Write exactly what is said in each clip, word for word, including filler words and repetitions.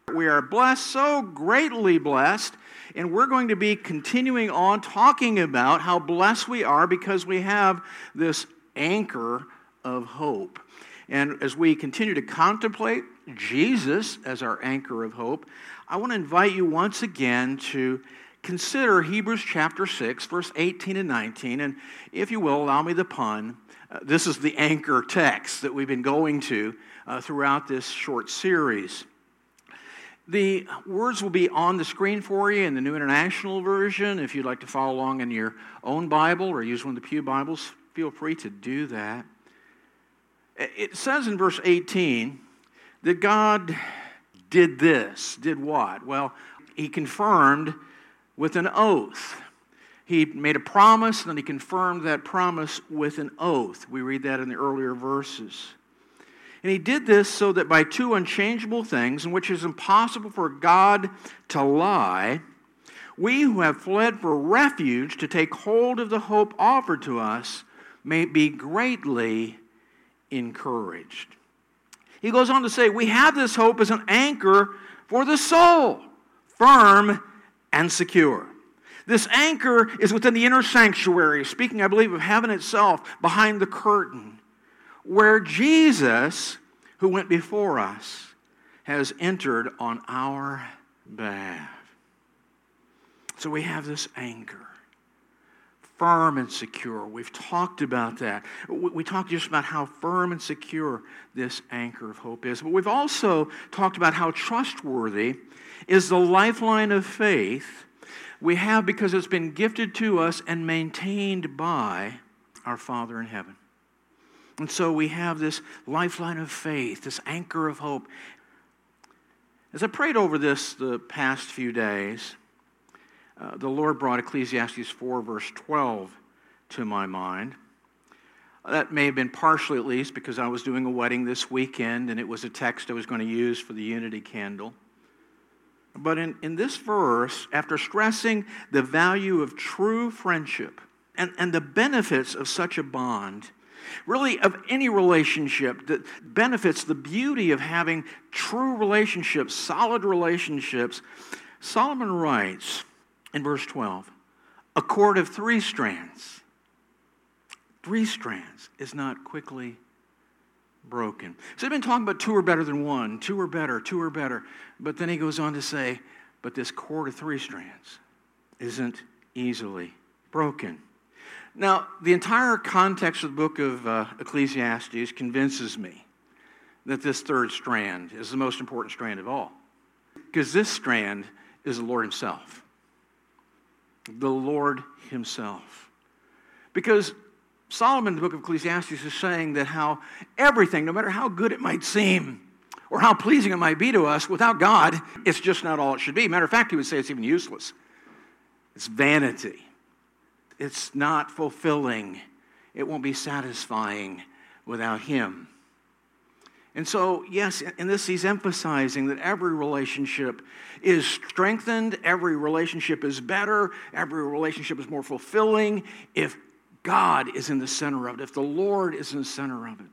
We are blessed, so greatly blessed, and we're going to be continuing on talking about how blessed we are because we have this anchor of hope. And as we continue to contemplate Jesus as our anchor of hope, I want to invite you once again to consider Hebrews chapter six, verse eighteen and nineteen, and if you will, allow me the pun. Uh, this is the anchor text that we've been going to uh, throughout this short series. The words will be on the screen for you in the New International Version. If you'd like to follow along in your own Bible or use one of the Pew Bibles, feel free to do that. It says in verse eighteen that God did this. Did what? Well, he confirmed with an oath. He made a promise, and then he confirmed that promise with an oath. We read that in the earlier verses. And he did this so that by two unchangeable things, in which it is impossible for God to lie, we who have fled for refuge to take hold of the hope offered to us may be greatly encouraged. He goes on to say, we have this hope as an anchor for the soul, firm and secure. This anchor is within the inner sanctuary, speaking, I believe, of heaven itself, behind the curtain, where Jesus, who went before us, has entered on our behalf. So we have this anchor, firm and secure. We've talked about that. We talked just about how firm and secure this anchor of hope is. But we've also talked about how trustworthy is the lifeline of faith we have because it's been gifted to us and maintained by our Father in heaven. And so we have this lifeline of faith, this anchor of hope. As I prayed over this the past few days, uh, the Lord brought Ecclesiastes four, verse twelve to my mind. That may have been partially, at least, because I was doing a wedding this weekend, and it was a text I was going to use for the Unity Candle. But in, in this verse, after stressing the value of true friendship and, and the benefits of such a bond, really, of any relationship that benefits the beauty of having true relationships, solid relationships, Solomon writes in verse twelve, a cord of three strands, three strands is not quickly broken. So they've been talking about two are better than one, two are better, two are better. But then he goes on to say, but this cord of three strands isn't easily broken. Now, the entire context of the book of uh, Ecclesiastes convinces me that this third strand is the most important strand of all. Because this strand is the Lord himself. The Lord himself. Because Solomon in the book of Ecclesiastes is saying that how everything, no matter how good it might seem, or how pleasing it might be to us, without God, it's just not all it should be. Matter of fact, he would say it's even useless. It's vanity. It's not fulfilling. It won't be satisfying without him. And so, yes, in this he's emphasizing that every relationship is strengthened, every relationship is better, every relationship is more fulfilling if God is in the center of it, if the Lord is in the center of it.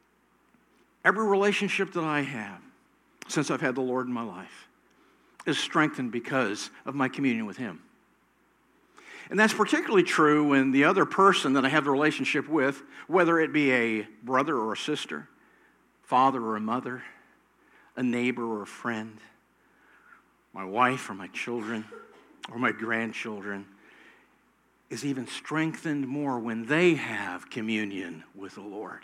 Every relationship that I have since I've had the Lord in my life is strengthened because of my communion with him. And that's particularly true when the other person that I have the relationship with, whether it be a brother or a sister, father or a mother, a neighbor or a friend, my wife or my children or my grandchildren, is even strengthened more when they have communion with the Lord.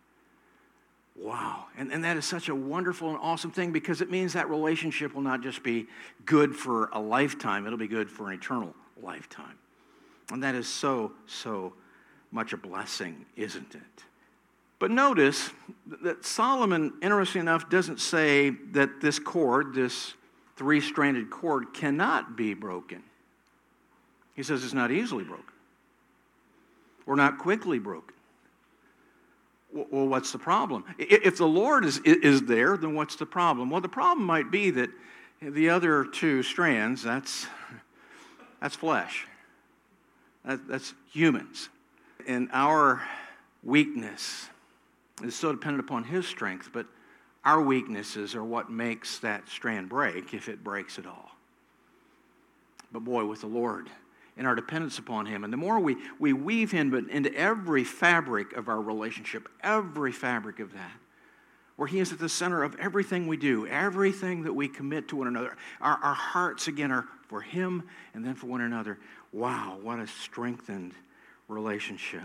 Wow. And, and that is such a wonderful and awesome thing because it means that relationship will not just be good for a lifetime, it'll be good for an eternal lifetime. And that is so, so much a blessing, isn't it? But notice that Solomon, interesting enough, doesn't say that this cord, this three-stranded cord, cannot be broken. He says it's not easily broken or not quickly broken. Well, what's the problem? If the Lord is, is there, then what's the problem? Well, the problem might be that the other two strands, that's, that's flesh. That, that's humans. And our weakness is so dependent upon his strength, but Our weaknesses are what makes that strand break, if it breaks at all. But boy, with the Lord and our dependence upon Him, and the more we, we weave Him into every fabric of our relationship, every fabric of that, where He is at the center of everything we do, everything that we commit to one another, our, our hearts, again, are for Him and then for one another. Wow, what a strengthened relationship.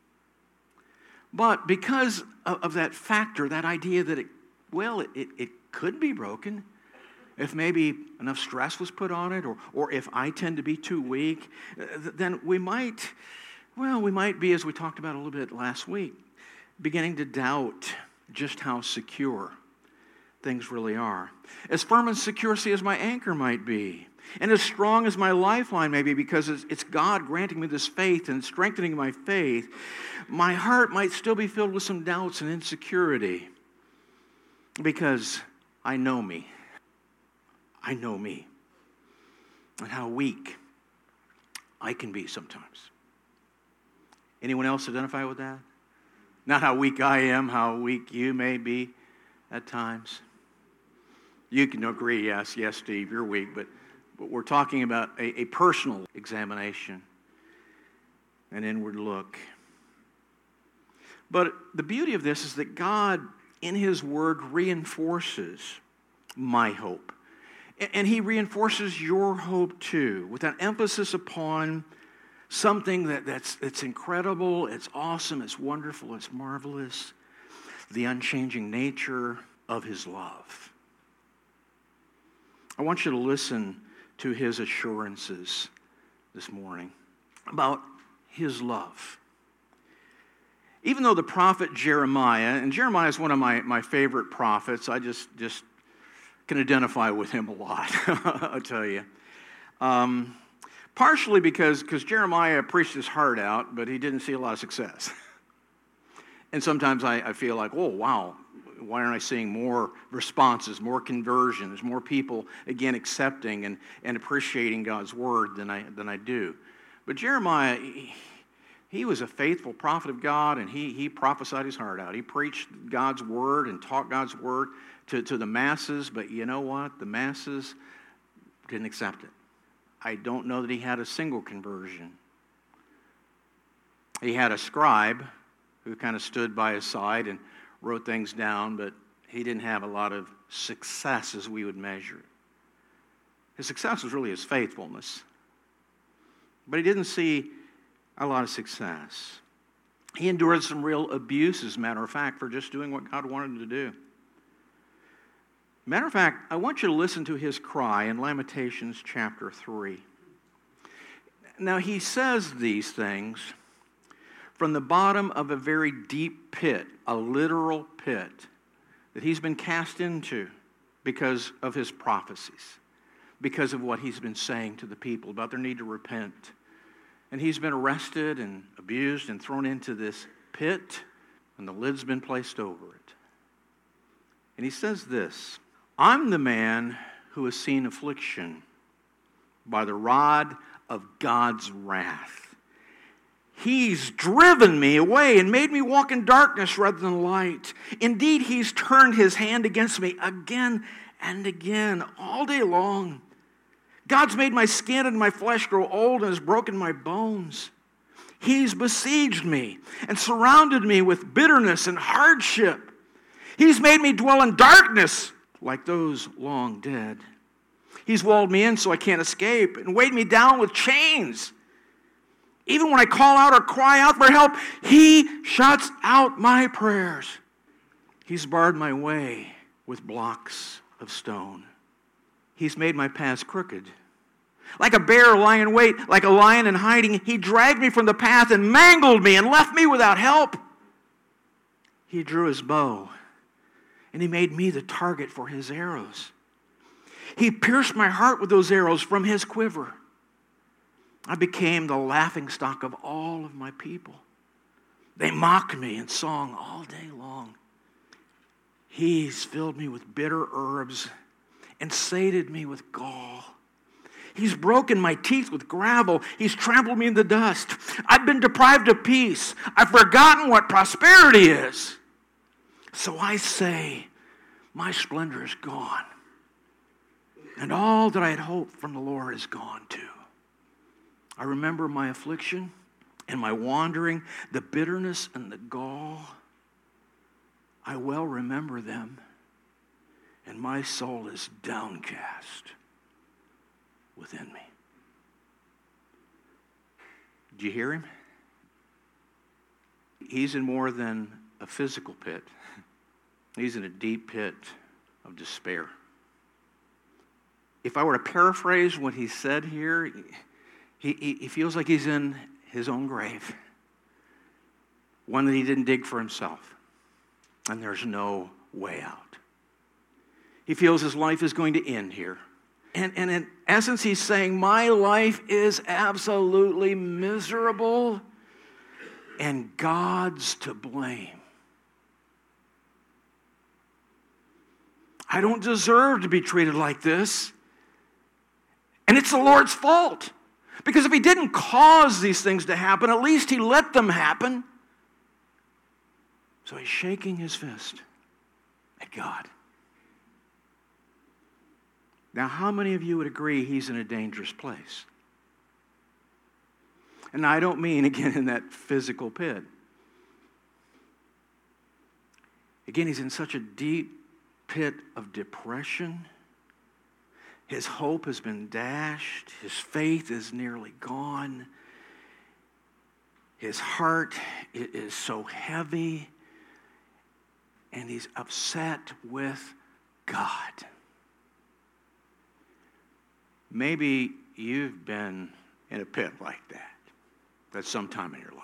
But because of, of that factor, that idea that, it, well, it, it, it could be broken, if maybe enough stress was put on it, or, or if I tend to be too weak, then we might, well, we might be, as we talked about a little bit last week, beginning to doubt just how secure things really are. As firm and secure as my anchor might be, and as strong as my lifeline may be, because it's, it's God granting me this faith and strengthening my faith, my heart might still be filled with some doubts and insecurity, because I know me. I know me and how weak I can be sometimes. Anyone else identify with that? Not how weak I am, how weak you may be at times. You can agree, yes, yes, Steve, you're weak, but, but we're talking about a, a personal examination, an inward look. But the beauty of this is that God, in His Word, reinforces my hope. And He reinforces your hope too, with an emphasis upon something that, that's, that's incredible, it's awesome, it's wonderful, it's marvelous, the unchanging nature of His love. I want you to listen to His assurances this morning about His love. Even though the prophet Jeremiah, and Jeremiah is one of my, my favorite prophets, I just, just can identify with him a lot, I'll tell you. Um, partially because because Jeremiah preached his heart out, but he didn't see a lot of success. And sometimes I, I feel like, oh, wow, why aren't I seeing more responses, more conversions, more people, again, accepting and, and appreciating God's word than I than I do? But Jeremiah, he, he was a faithful prophet of God, and he, he prophesied his heart out. He preached God's word and taught God's word to, to the masses, but you know what? The masses didn't accept it. I don't know that he had a single conversion. He had a scribe who kind of stood by his side and wrote things down, but he didn't have a lot of success as we would measure it. His success was really his faithfulness, but he didn't see a lot of success. He endured some real abuse, as a matter of fact, for just doing what God wanted him to do. Matter of fact, I want you to listen to his cry in Lamentations chapter three. Now, he says these things from the bottom of a very deep pit, a literal pit, that he's been cast into because of his prophecies, because of what he's been saying to the people about their need to repent. And he's been arrested and abused and thrown into this pit, and the lid's been placed over it. And he says this, I'm the man who has seen affliction by the rod of God's wrath. He's driven me away and made me walk in darkness rather than light. Indeed, he's turned his hand against me again and again, all day long. God's made my skin and my flesh grow old and has broken my bones. He's besieged me and surrounded me with bitterness and hardship. He's made me dwell in darkness like those long dead. He's walled me in so I can't escape and weighed me down with chains. Even when I call out or cry out for help, he shuts out my prayers. He's barred my way with blocks of stone. He's made my paths crooked. Like a bear lying in wait, like a lion in hiding, he dragged me from the path and mangled me and left me without help. He drew his bow, and he made me the target for his arrows. He pierced my heart with those arrows from his quiver. I became the laughingstock of all of my people. They mocked me in song all day long. He's filled me with bitter herbs and sated me with gall. He's broken my teeth with gravel. He's trampled me in the dust. I've been deprived of peace. I've forgotten what prosperity is. So I say, my splendor is gone. And all that I had hoped from the Lord is gone too. I remember my affliction and my wandering, the bitterness and the gall. I well remember them, and my soul is downcast within me. Did you hear him? He's in more than a physical pit. He's in a deep pit of despair. If I were to paraphrase what he said here, he, he, he feels like he's in his own grave, one that he didn't dig for himself, and there's no way out. He feels his life is going to end here. And, and in essence, he's saying, my life is absolutely miserable, and God's to blame. I don't deserve to be treated like this. And it's the Lord's fault. Because if he didn't cause these things to happen, at least he let them happen. So he's shaking his fist at God. Now, how many of you would agree he's in a dangerous place? And I don't mean, again, in that physical pit. Again, he's in such a deep pit of depression. His hope has been dashed. His faith is nearly gone. His heart is so heavy. And he's upset with God. Maybe you've been in a pit like that at some time in your life.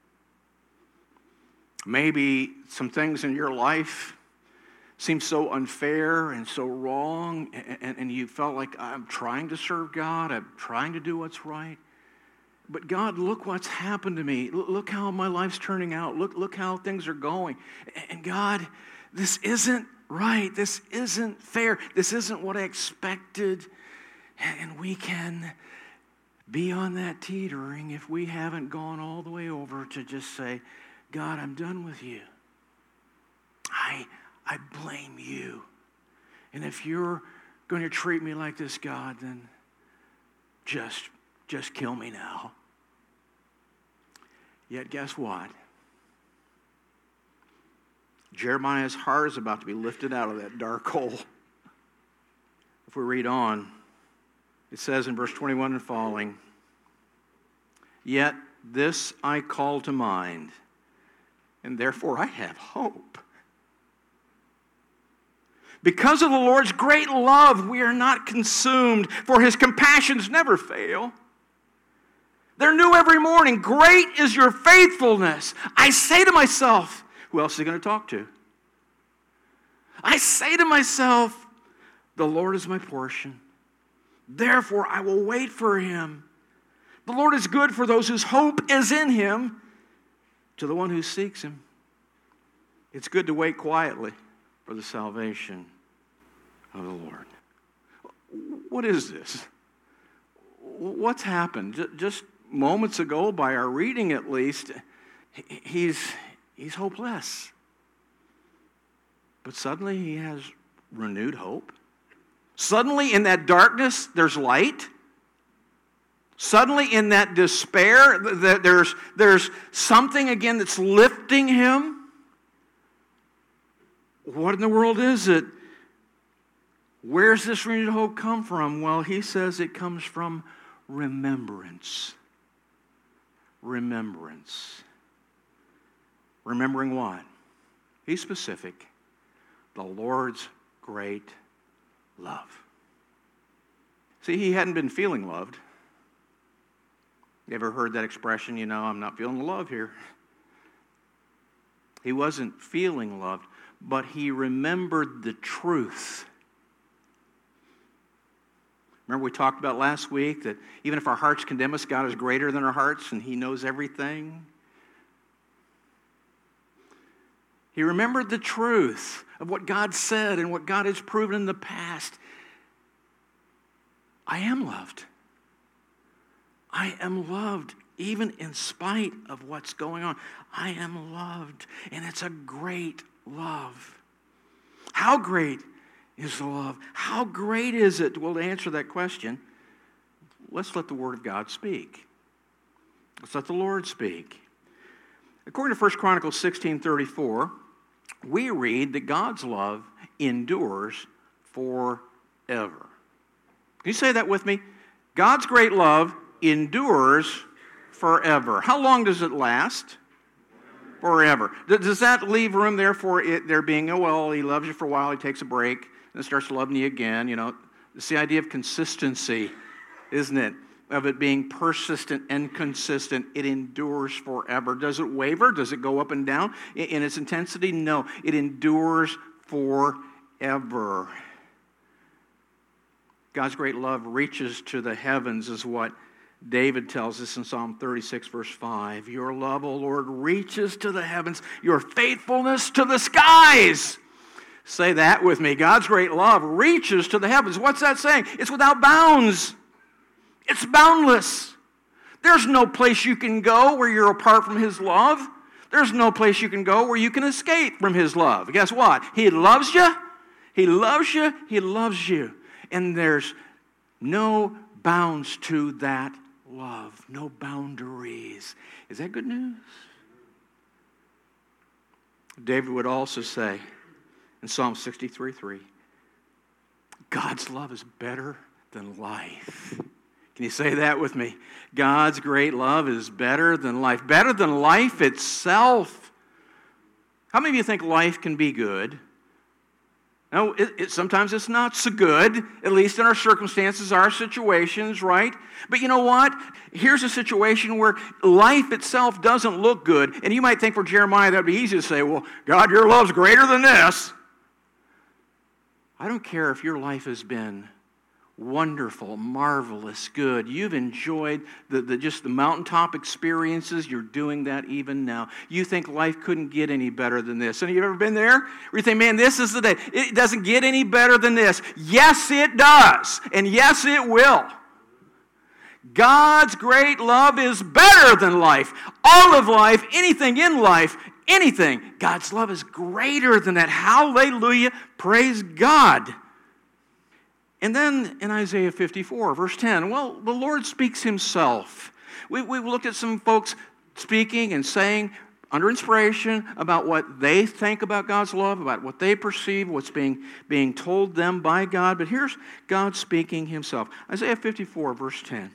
Maybe some things in your life seem so unfair and so wrong, and, and, and you felt like, I'm trying to serve God, I'm trying to do what's right. But God, look what's happened to me. Look how my life's turning out. Look, look how things are going. And God, this isn't right. This isn't fair. This isn't what I expected. And we can be on that teetering if we haven't gone all the way over to just say, God, I'm done with you. I, I blame you. And if you're going to treat me like this, God, then just, just kill me now. Yet guess what? Jeremiah's heart is about to be lifted out of that dark hole. If we read on, it says in verse twenty-one and following, yet this I call to mind, and therefore I have hope. Because of the Lord's great love, we are not consumed, for his compassions never fail. They're new every morning. Great is your faithfulness. I say to myself, who else is he going to talk to? I say to myself, the Lord is my portion. Therefore, I will wait for him. The Lord is good for those whose hope is in him. To the one who seeks him, it's good to wait quietly for the salvation of the Lord. What is this? What's happened? Just moments ago, by our reading at least, he's, he's hopeless. But suddenly he has renewed hope. Suddenly in that darkness, there's light. Suddenly in that despair, there's, there's something again that's lifting him. What in the world is it? Where's this renewed hope come from? Well, he says it comes from remembrance. Remembrance. Remembering what? He's specific. The Lord's great love. See, he hadn't been feeling loved. You ever heard that expression, you know, I'm not feeling the love here? He wasn't feeling loved, but he remembered the truth. Remember we talked about last week that even if our hearts condemn us, God is greater than our hearts and he knows everything. He remembered the truth of what God said and what God has proven in the past. I am loved. I am loved even in spite of what's going on. I am loved, and it's a great love. How great is the love? How great is it? Well, to answer that question, let's let the Word of God speak. Let's let the Lord speak. According to First Chronicles sixteen thirty-four, we read that God's love endures forever. Can you say that with me? God's great love endures forever. How long does it last? Forever. Does that leave room there for it there being, oh, well, he loves you for a while, he takes a break, then starts loving you again? You know, it's the idea of consistency, isn't it? Of it being persistent and consistent. It endures forever. Does it waver? Does it go up and down in its intensity? No. It endures forever. God's great love reaches to the heavens, is what David tells us in Psalm thirty-six, verse five. Your love, O Lord, reaches to the heavens, your faithfulness to the skies. Say that with me. God's great love reaches to the heavens. What's that saying? It's without bounds. It's boundless. There's no place you can go where you're apart from His love. There's no place you can go where you can escape from His love. Guess what? He loves you. He loves you. He loves you. And there's no bounds to that love. No boundaries. Is that good news? David would also say in Psalm sixty-three three, God's love is better than life. Can you say that with me? God's great love is better than life. Better than life itself. How many of you think life can be good? No, it, it, sometimes it's not so good, at least in our circumstances, our situations, right? But you know what? Here's a situation where life itself doesn't look good. And you might think for Jeremiah that would be easy to say, well, God, your love's greater than this. I don't care if your life has been wonderful, marvelous, good. You've enjoyed the, the just the mountaintop experiences. You're doing that even now. You think life couldn't get any better than this. And you ever been there? Where you think, man, this is the day. It doesn't get any better than this. Yes, it does. And yes, it will. God's great love is better than life. All of life, anything in life, anything. God's love is greater than that. Hallelujah. Praise God. And then in Isaiah fifty-four, verse ten, well, the Lord speaks Himself. We, we've looked at some folks speaking and saying under inspiration about what they think about God's love, about what they perceive, what's being, being told them by God. But here's God speaking Himself. Isaiah fifty-four, verse ten.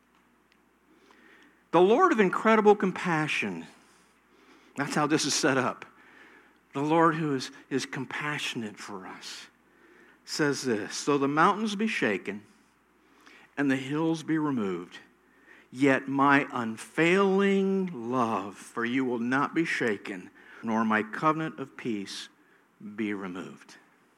The Lord of incredible compassion. That's how this is set up. The Lord who is, is compassionate for us says this, though the mountains be shaken and the hills be removed, yet my unfailing love for you will not be shaken, nor my covenant of peace be removed.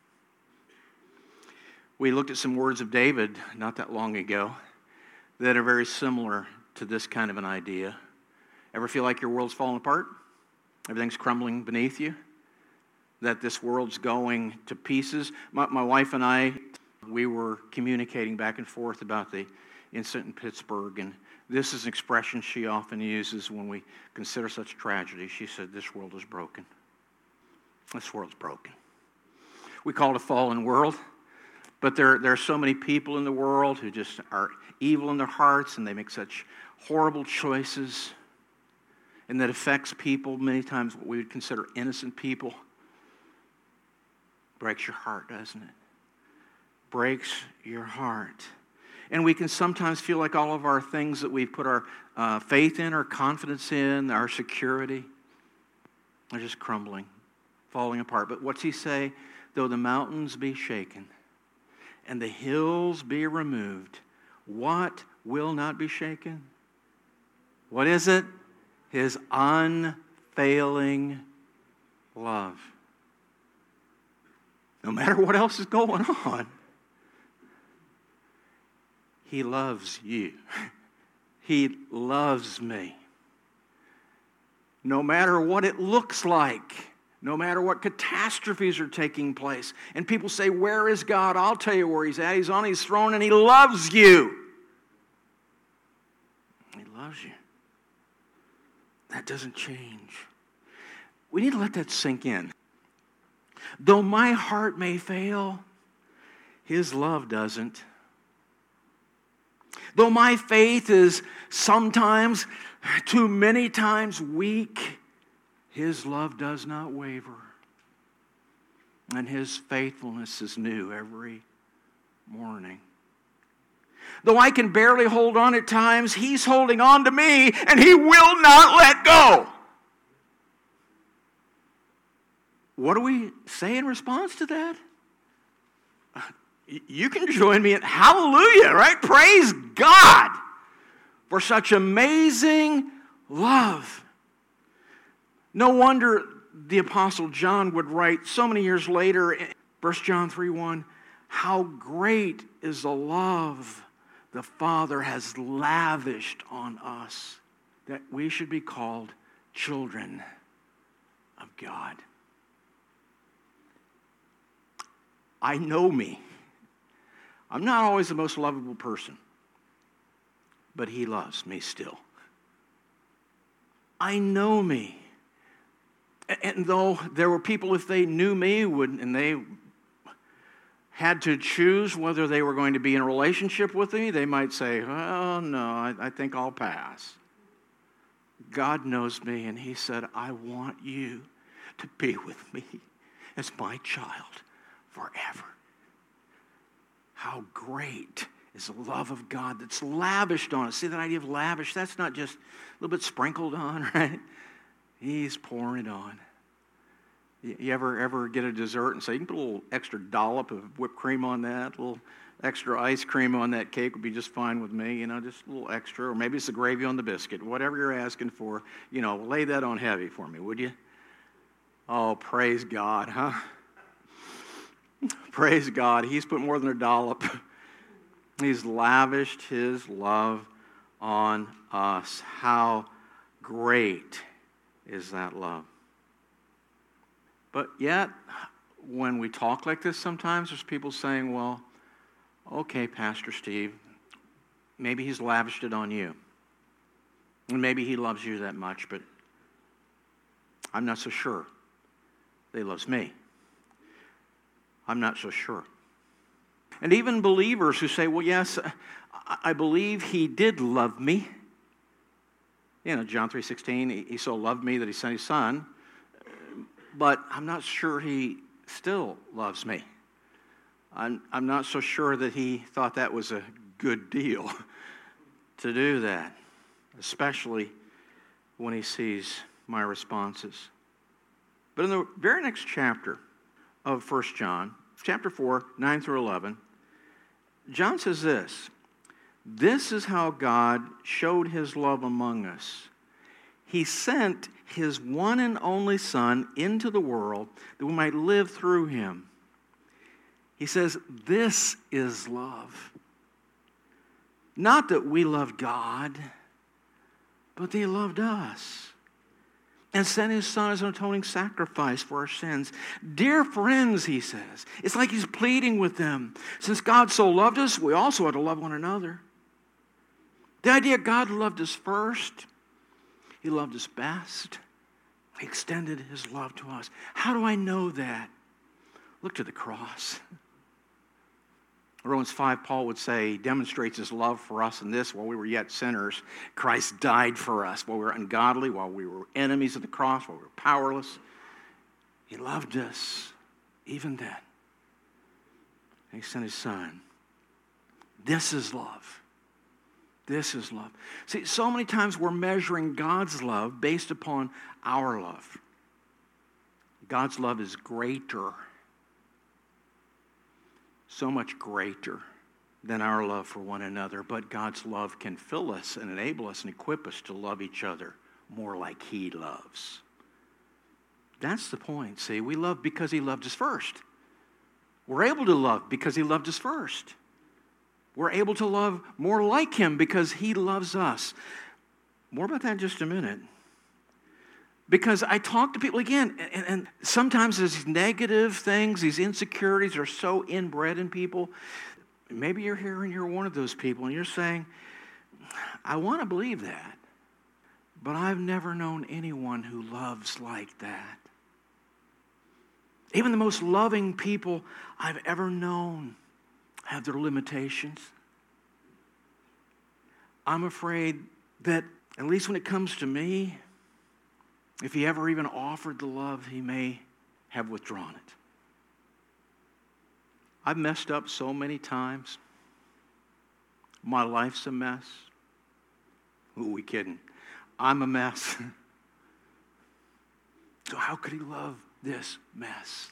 We looked at some words of David not that long ago that are very similar to this kind of an idea. Ever feel like your world's falling apart? Everything's crumbling beneath you? That this world's going to pieces? My, my wife and I, we were communicating back and forth about the incident in Pittsburgh, and this is an expression she often uses when we consider such tragedy. She said, this world is broken. This world's broken. We call it a fallen world, but there, there are so many people in the world who just are evil in their hearts, and they make such horrible choices, and that affects people, many times what we would consider innocent people. Breaks your heart, doesn't it? Breaks your heart. And we can sometimes feel like all of our things that we've put our uh, faith in, our confidence in, our security, are just crumbling, falling apart. But what's He say? Though the mountains be shaken and the hills be removed, what will not be shaken? What is it? His unfailing love. No matter what else is going on, He loves you. He loves me. No matter what it looks like, no matter what catastrophes are taking place, and people say, where is God? I'll tell you where He's at. He's on His throne and He loves you. He loves you. That doesn't change. We need to let that sink in. Though my heart may fail, his love doesn't. Though my faith is sometimes, too many times weak, his love does not waver. And his faithfulness is new every morning. Though I can barely hold on at times, he's holding on to me, and he will not let go. What do we say in response to that? You can join me in hallelujah, right? Praise God for such amazing love. No wonder the Apostle John would write so many years later in First John three one, how great is the love the Father has lavished on us, that we should be called children of God. I know me. I'm not always the most lovable person, but he loves me still. I know me. And though there were people, if they knew me, would and they had to choose whether they were going to be in a relationship with me, they might say, oh, no, I, I think I'll pass. God knows me, and he said, I want you to be with me as my child forever. How great is the love of God that's lavished on us. See that idea of lavish? That's not just a little bit sprinkled on, right? He's pouring it on. You ever ever get a dessert and say, you can put a little extra dollop of whipped cream on that, a little extra ice cream on that cake would be just fine with me, you know, just a little extra, or maybe it's the gravy on the biscuit, whatever you're asking for, you know, lay that on heavy for me, would you? Oh, praise God, huh? Praise God. He's put more than a dollop. He's lavished his love on us. How great is that love? But yet, when we talk like this sometimes, there's people saying, well, okay, Pastor Steve, maybe he's lavished it on you. And maybe he loves you that much, but I'm not so sure that he loves me. I'm not so sure. And even believers who say, well, yes, I believe he did love me. You know, John three sixteen, he so loved me that he sent his son, but I'm not sure he still loves me. I'm, I'm not so sure that he thought that was a good deal to do that, especially when he sees my responses. But in the very next chapter of First John, chapter four, nine through eleven, John says this, this is how God showed his love among us. He sent his one and only Son into the world that we might live through him. He says, this is love. Not that we loved God, but that he loved us and sent his Son as an atoning sacrifice for our sins. Dear friends, he says, it's like he's pleading with them. Since God so loved us, we also ought to love one another. The idea God loved us first, he loved us best. He extended his love to us. How do I know that? Look to the cross. Romans five, Paul would say, he demonstrates his love for us in this: while we were yet sinners, Christ died for us. While we were ungodly, while we were enemies of the cross, while we were powerless, he loved us even then. And he sent his Son. This is love. This is love. See, so many times we're measuring God's love based upon our love. God's love is greater, so much greater than our love for one another. But God's love can fill us and enable us and equip us to love each other more like he loves. That's the point. See, we love because he loved us first. We're able to love because he loved us first. We're able to love more like him because he loves us. More about that in just a minute. Because I talk to people again, and, and sometimes these negative things, these insecurities are so inbred in people. Maybe you're here and you're one of those people, and you're saying, I want to believe that, but I've never known anyone who loves like that. Even the most loving people I've ever known have their limitations. I'm afraid that, at least when it comes to me, if he ever even offered the love, he may have withdrawn it. I've messed up so many times. My life's a mess. Who are we kidding? I'm a mess. So how could he love this mess?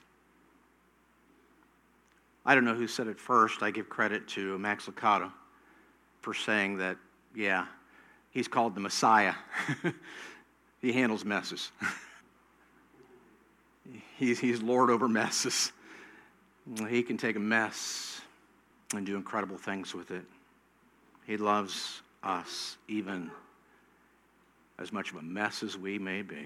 I don't know who said it first. I give credit to Max Lucado for saying that, yeah, he's called the Messiah. He handles messes. he's, he's Lord over messes. He can take a mess and do incredible things with it. He loves us even as much of a mess as we may be.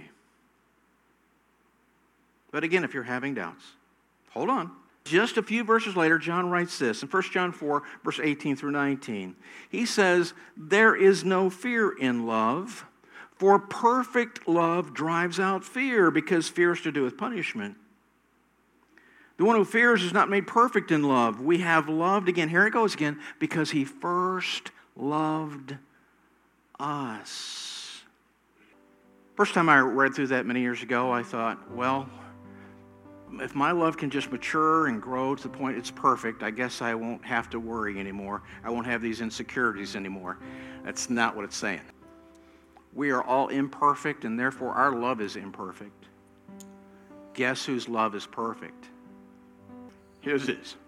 But again, if you're having doubts, hold on. Just a few verses later, John writes this in First John four, verse eighteen through nineteen. He says, "There is no fear in love, for perfect love drives out fear, because fear is to do with punishment. The one who fears is not made perfect in love. We have loved," again, here it goes again, "because he first loved us." First time I read through that many years ago, I thought, well, if my love can just mature and grow to the point it's perfect, I guess I won't have to worry anymore. I won't have these insecurities anymore. That's not what it's saying. We are all imperfect, and therefore our love is imperfect. Guess whose love is perfect? His is.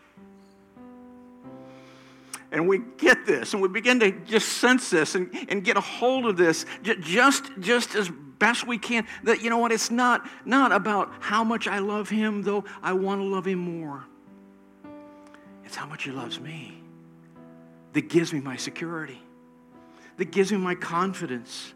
And we get this, and we begin to just sense this and, and get a hold of this just, just as best we can. That, you know what, it's not, not about how much I love him, though I want to love him more. It's how much he loves me that gives me my security, that gives me my confidence.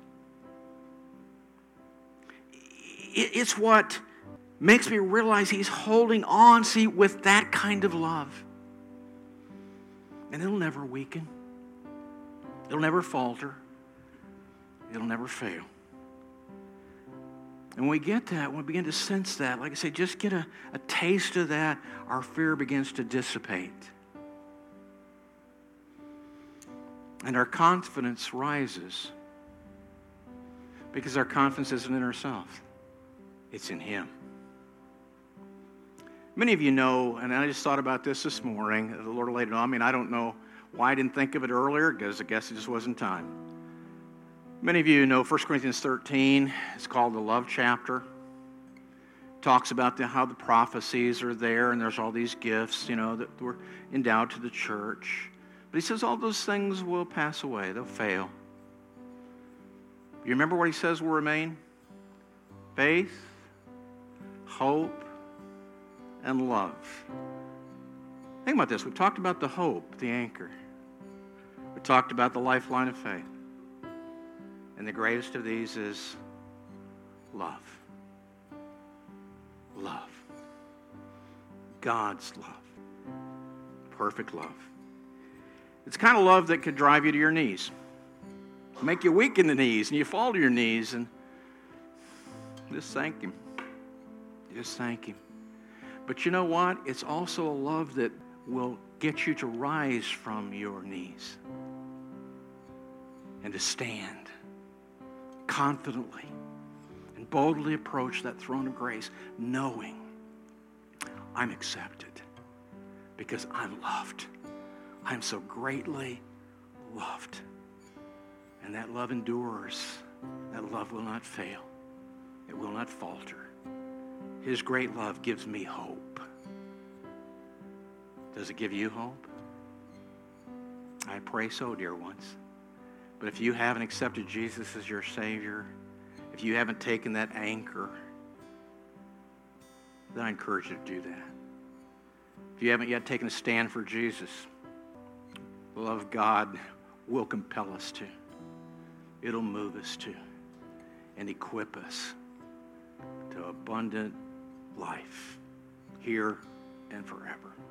It, it's what makes me realize he's holding on, see, with that kind of love. And it'll never weaken. It'll never falter. It'll never fail. And when we get that, when we begin to sense that, like I say, just get a, a taste of that, our fear begins to dissipate. And our confidence rises. Because our confidence isn't in ourselves. It's in him. Many of you know, and I just thought about this this morning, the Lord laid it on me, and I don't know why I didn't think of it earlier, because I guess it just wasn't time. Many of you know First Corinthians thirteen. It's called the love chapter. It talks about the, how the prophecies are there, and there's all these gifts, you know, that were endowed to the church. But he says all those things will pass away. They'll fail. You remember what he says will remain? Faith, hope, and love. Think about this. We've talked about the hope, the anchor. We talked about the lifeline of faith. And the greatest of these is love. Love. God's love. Perfect love. It's the kind of love that could drive you to your knees. Make you weak in the knees, and you fall to your knees, and just thank him. Just thank him. But you know what? It's also a love that will get you to rise from your knees and to stand confidently and boldly approach that throne of grace, knowing I'm accepted because I'm loved. I'm so greatly loved. And that love endures. That love will not fail. It will not falter. His great love gives me hope. Does it give you hope? I pray so, dear ones. But if you haven't accepted Jesus as your Savior, if you haven't taken that anchor, then I encourage you to do that. If you haven't yet taken a stand for Jesus, the love of God will compel us to. It'll move us to and equip us to abundant life here and forever.